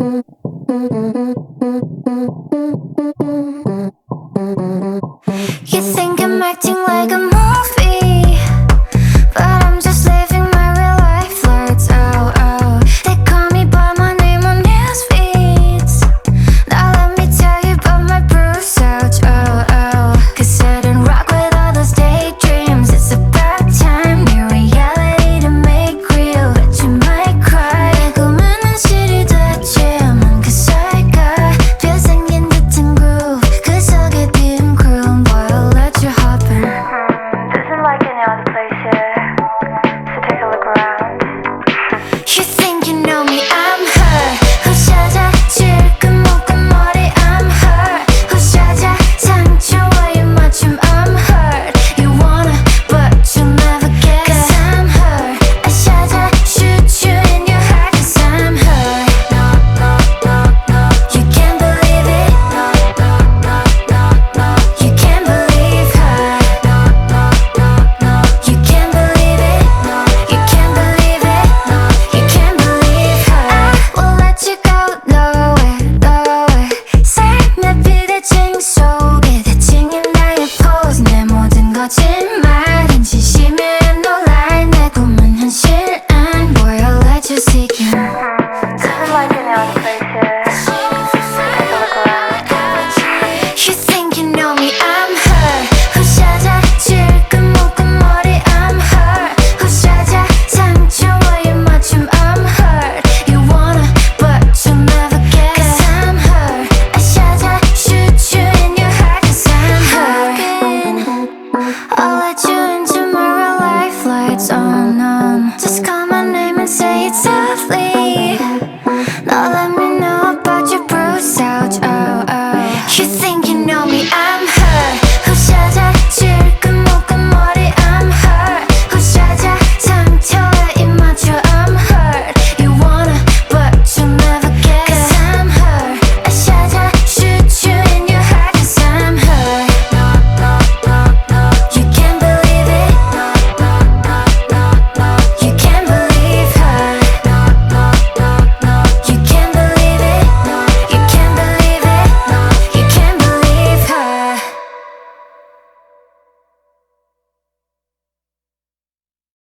You think I'm acting like a movie, but I'm just living my real life flirts. Oh, oh, they call me by my name on news feeds. Now let me tell you about my bruise ouch. Oh, oh, 'cause I didn't rock with all those daydreams. It's about time, new reality to make real. Bet you might cry. 꿈은 실이 됐지만 그 사이가 뼈생긴 듯한 groove. 그 속에 dim groove. Boy, I'll let you hop in. Doesn't like any other place here, so take a look around. You think you know me, I'm her. who's 찾아 질끈 묶은 머리, I'm her. who's 찾아 상처와의 맞춤, I'm hurt. You wanna, but you'll never get it. 'Cause I'm her. I 찾아 shoot you in your heart. 'Cause I'm her. No, no, no, no. You can't believe it. No, no, no, no, no. You can't believe her. No, no, no, no. You can't believe it. No, you can't believe it. No, you can't believe her. I will let you go. 너의 삶의 비대칭 속에 대칭인 나의 pose. 내 모든 거짓말은 진심이야. No lie. 내 꿈은 현실. And boy, I'll let you seek in. Doesn't like any other place.